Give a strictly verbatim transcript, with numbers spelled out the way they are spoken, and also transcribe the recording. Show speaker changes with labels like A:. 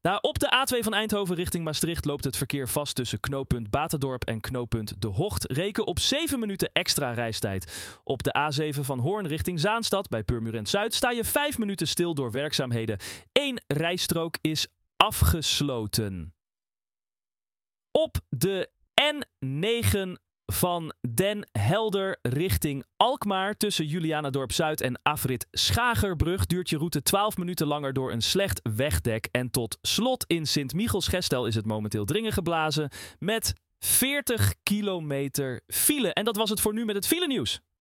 A: Nou, op de A twee van Eindhoven richting Maastricht loopt het verkeer vast tussen knooppunt Batendorp en knooppunt De Hocht. Reken op zeven minuten extra reistijd. Op de A zeven van Hoorn richting Zaanstad bij Purmerend Zuid sta je vijf minuten stil door werkzaamheden. Eén rijstrook is afgesloten. Op de N negen van Den Helder richting Alkmaar tussen Julianadorp Zuid en Afrit Schagerbrug duurt je route twaalf minuten langer door een slecht wegdek. En tot slot in Sint-Michels-Gestel is het momenteel dringen geblazen met veertig kilometer file. En dat was het voor nu met het file nieuws.